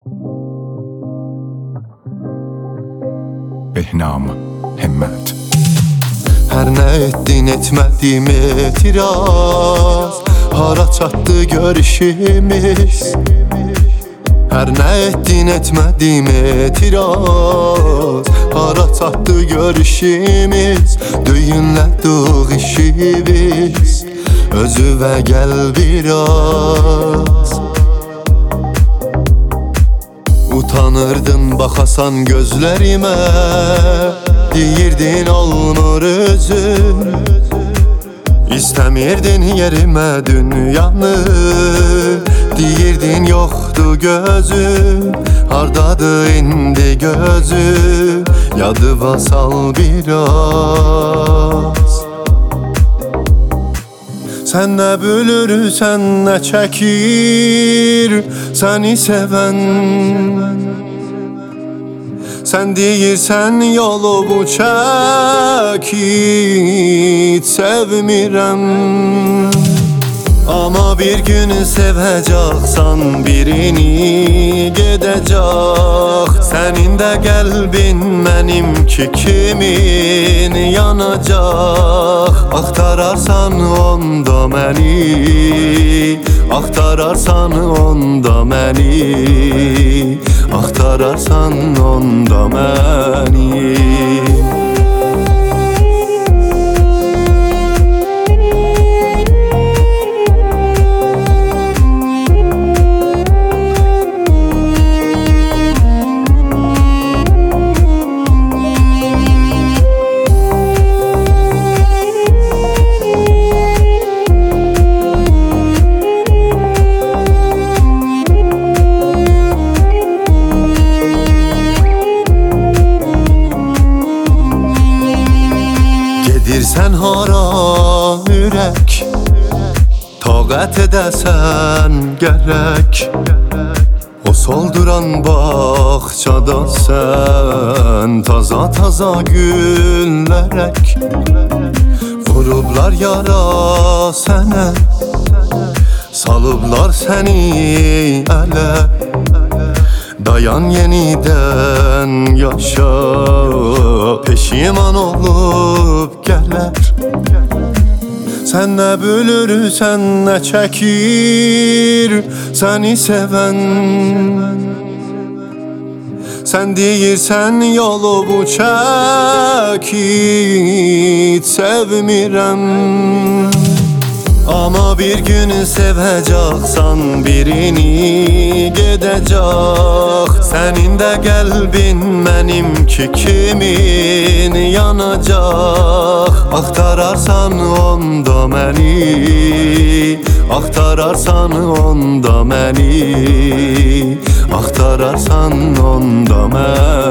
Behnam Himmet. Hər nə etdin etmədim etiraz, hara çatdı görüşümüz. Hər nə etdin etmədim etiraz, hara çatdı görüşümüz. Düyünlədik işi biz, özüvə gəl biraz. Utanırdın baxasan gözlərimə, deyirdin olmur özüm. İstəmirdin yerimə dünyanı, deyirdin yoxdur gözüm. Hardadır indi gözüm, yadıva sal biraz. Sən nə bölürsən, nə çəkir səni sevən. Sən deyirsən yolu bu çəkit sevmirəm. Amma bir gün sevəcəksən birini, gedəcək sənin də qəlbin mənimki kimin yanacaq. Axtararsan onda məni, axtararsan onda məni, axtararsan onda məni. Gedirsən hara ürək, taqət edəsən gərək. O solduran bağçada sən taza-taza güllərək. Vurublar yara sənə, salıblar səni ələ. Dayan yenidən yaşa, peşiman olub gələr. Sən nə bölürsən, nə çəkir səni sevən. Sən deyirsən yolu bu çəkit sevmirəm. Amma bir gün sevəcəksən birini, gedəcək sənin də qəlbin mənimki kimin yanacaq. Axtararsan onda məni, axtararsan onda məni, axtararsan onda məni.